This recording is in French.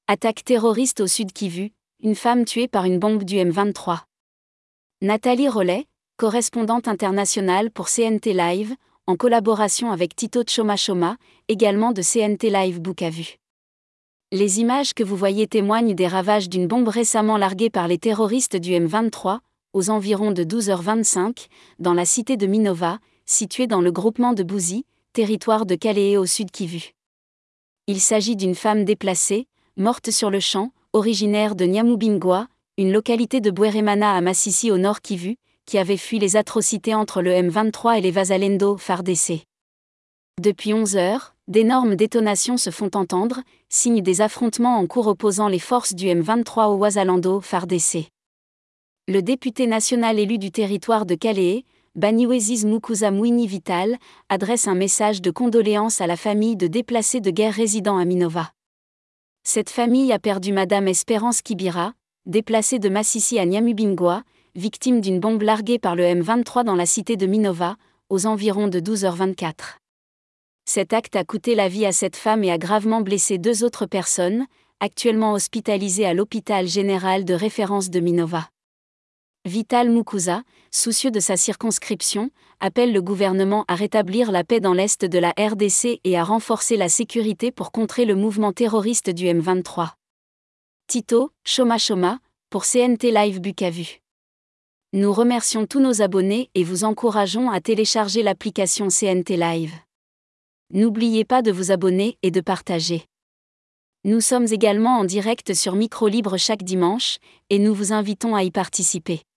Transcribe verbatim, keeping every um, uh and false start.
Attaque terroriste au sud Kivu, une femme tuée par une bombe du M vingt-trois. Nathalie Rollet, correspondante internationale pour C N T Live, en collaboration avec Tito Choma Choma, également de C N T Live Bukavu. Les images que vous voyez témoignent des ravages d'une bombe récemment larguée par les terroristes du M vingt-trois, aux environs de douze heures vingt-cinq, dans la cité de Minova, située dans le groupement de Bouzi, territoire de Kalehe au sud Kivu. Il s'agit d'une femme déplacée, morte sur le champ, originaire de Nyamubingwa, une localité de Bweremana à Masisi au nord Kivu, qui avait fui les atrocités entre le M vingt-trois et les Wazalendo F A R D C. Depuis onze heures, d'énormes détonations se font entendre, signe des affrontements en cours opposant les forces du M vingt-trois aux Wazalendo F A R D C. Le député national élu du territoire de Kalehe, Baniwezis Mukuza Mwini Vital, adresse un message de condoléances à la famille de déplacés de guerre résidant à Minova. Cette famille a perdu Madame Espérance Kibira, déplacée de Masisi à Nyamubingwa, victime d'une bombe larguée par le M vingt-trois dans la cité de Minova, aux environs de douze heures vingt-quatre. Cet acte a coûté la vie à cette femme et a gravement blessé deux autres personnes, actuellement hospitalisées à l'hôpital général de référence de Minova. Vital Mukuza, soucieux de sa circonscription, appelle le gouvernement à rétablir la paix dans l'est de la R D C et à renforcer la sécurité pour contrer le mouvement terroriste du M vingt-trois. Tito Choma Choma, pour C N T Live Bukavu. Nous remercions tous nos abonnés et vous encourageons à télécharger l'application C N T Live. N'oubliez pas de vous abonner et de partager. Nous sommes également en direct sur Micro Libre chaque dimanche, et nous vous invitons à y participer.